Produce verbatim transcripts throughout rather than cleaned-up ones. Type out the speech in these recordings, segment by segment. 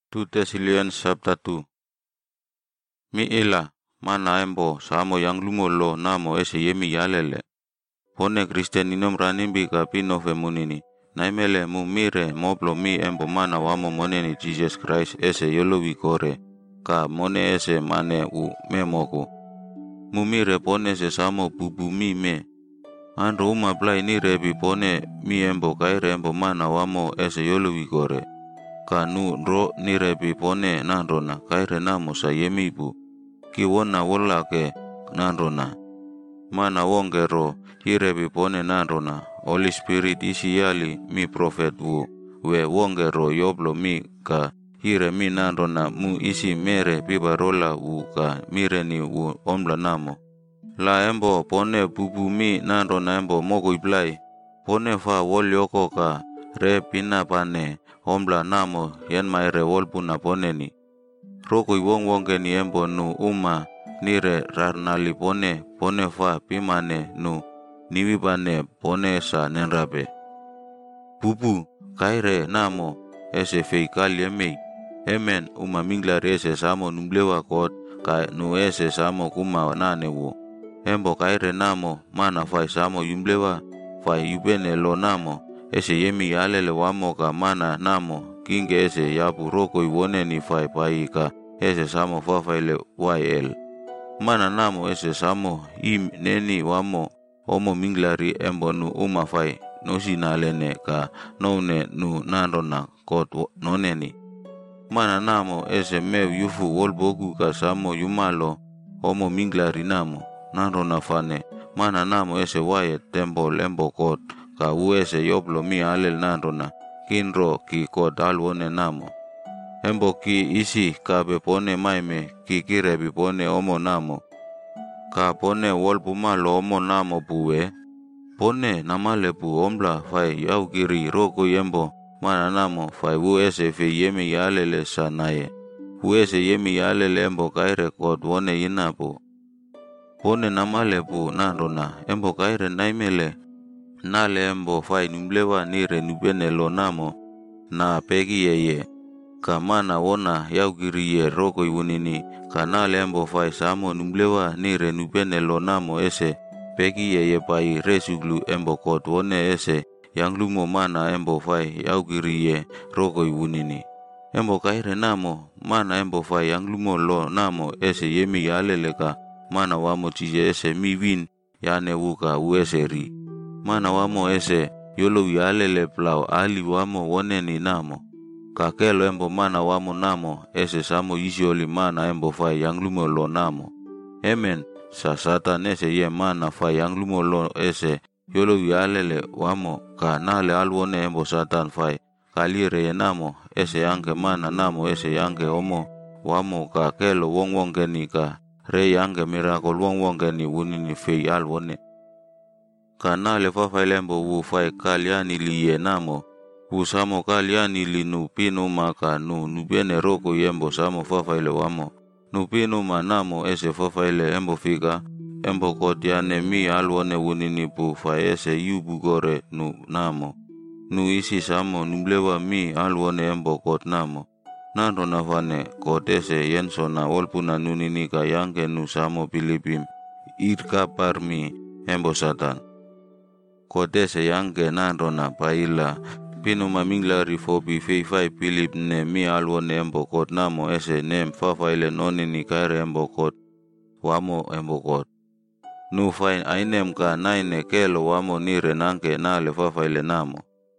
Tu Tesilian sabtatu. Mi ila mana embo samo yang lumolo namo ese yemi yalele. Pone Kristen inom ranimbi ka pino femunini. Naimele mu mire moplo mi embo mana wamo moneni Jesus Christ ese yolowi kore. Ka mone ese mane u memoku. Mu mire pone se samo bubu mi me. Andro uma play ni rebi pone mi embo kaire embo mana wamo ese yolowi kore. Ka nu ro ni rebi pone nandrona kaire namo sa yemibu. Ki wona wola ke nandrona. Mana wongero hirebi pone nandrona. Holy Spirit isi yali mi prophet wu. We wongero yoblo mi ka hire mi nandrona mu isi mere pibarola wu ka mire ni wu omla namo. La embo pone bubu mi nandrona embo mogo iblai. Pone fa wol yoko ka re pina pane omla namo yen maire wolpuna pone ni. Roko iwong wonge ni embo nu uma nire rarnali pone pone fa pimane nu niwibane pone sa nenrabe. Bubu kaire namo ese feikali emei. Emen uma minglari ese samo numblewa kot ka nu ese samo kuma nane wo. Embo kaire namo mana fai samo yumblewa fai yubene lo namo ese yemi alele wamo ka mana namo kinge ese yapu roko iwone ni fai pai ka ese samo fafaile yl. Mana namo ese samo im neni wamo omo minglari embo nu uma fai nosi nalene ka none nu nandona kot noneni. Mana namo ese mew yufu wolbogu ka samo yumalo omo minglari namo nandona fane. Mana namo ese waye temple embo kot ka u ese yoblo mi alel nandona kinro ki kot alwone namo. Embo ki isi ka be pone maime ki kirebi pone omo namo. Ka pone wolbu malo omo namo buwe. Pone namale bu omla fai yau kiri roko yembo mana namo fai u ese fe yemi yalele sanaye. U ese yemi yalele embo kaire kot wone yinabu. Pone namale bu nandona embo kaire naimele. Nale embo fai numblewa nire nubene lo namo na pegi yeye. Ka mana wona yau kiri ye roko iwunini ka nale embo fai samo numblewa nire nubene lo namo ese pegi yeye pai resuglu embo kot wone ese yang lumo mana embo fai yau kiri ye roko iwunini. Embo kaire namo mana embo fai yang lumo lo namo ese yemi yalele ka mana wamo tije ese mi win yane wuka u ese ri. Mana wamo ese yolo yalele plau ali wamo wone ni namo. Kakelo embo mana wamo namo ese samo yisioli mana embo fai yang lumo lo namo. Amen. Sa satan ese ye mana fai yang lumo lo ese yolo yalele wamo ka nale alwone embo satan fai. Kalire ye namo ese yanke mana namo ese yanke omo wamo kakelo wong wong geni ka re yanke miracle wong wong geni wunini fei alwone. Kanale fafailembo wu fai kaliani liye namo. Wu samo kaliani li nupinu maka nu nubene roko yembo samo fafaile wamo. Nupinu manamo ese fafaile embo fika. Embo kotiane mi alwane wunini pu fai ese yubu gore nu namo. Nu isi samo nublewa mi alwane embo kot namo. Nando nafane kotese yensona wolpuna nunini ka yanke nu samo pilipim. Irka parmi embo satan. Kotese yanke nandona paila pino mamingla rifobi fei fai pilip ne mi alwone embo kot namo ese nem fafaile noni ni kaire embo kot wamo embo kot. Nu fai ainem ka naine kelo wamo nire nanke nale fafaile namo.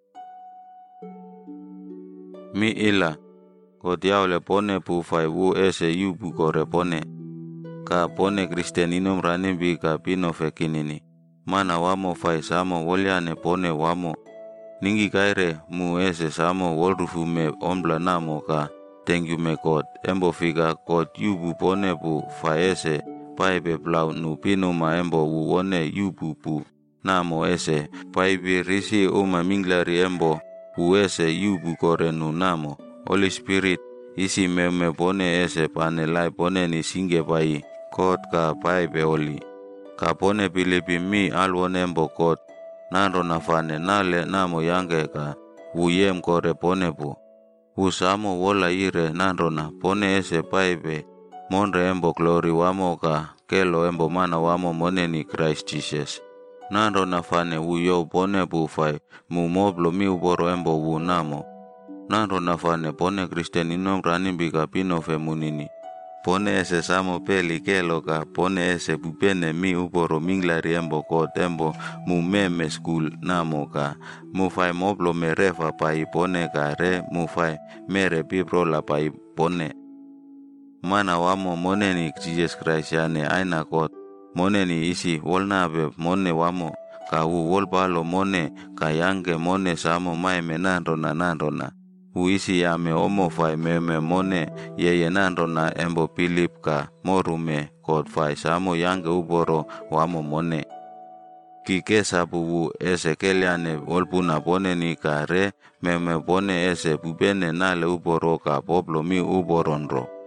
Mi ila kot yaule pone pu fai wu ese yubu kore pone. Ka pone Kristen inom ranimbi ka pino fekinini. Mana wamo fai samo wolyane pone wamo. Ningi kaire mu ese samo wolrufu me ombla namo ka tengyu me kot. Embo fika kot yubu pone pu fai ese paibe plau nu pino ma embo wu wone yubu pu namo ese paibe risi uma minglari embo wu ese yubu kore nu namo. Holy Spirit isi me me pone ese panelai pone ni singe pai kot ka paibe oli. Ka pone pilipi mi alwone embo kot. Nando nafane nale namo yange ka wuyem kore pone pu. Usamo wola ire nanrona pone ese paibe monre embo glory wamo ka kelo embo mana wamo moneni Christ Jesus. Nanrona fane uyo pone bufai mu moblo mi uboro embo wu namo. Nanrona fane pone Kristen inom ranimbi ka pino femunini. Pone ese samo peli kelo ka pone ese bupene mi uboro minglari embo kot embo mu meme school namo ka mu fai moblo merefa pai pone ka re mu fai mere piprola pai pone. Mana wamo moneni Jesus Christ yane aina kot moneni isi wolnabe mone wamo ka u wolbalo mone ka yange mone samo maime nanrona nanrona. Uisi yame omo fai meme mone yeye nanrona embo Philip ka morume kot fai samo yange uboro wamo mone. Kike sabu u ese keliane wolpuna pone ni ka re meme pone ese bubene nale uboro ka poblo mi uboronro.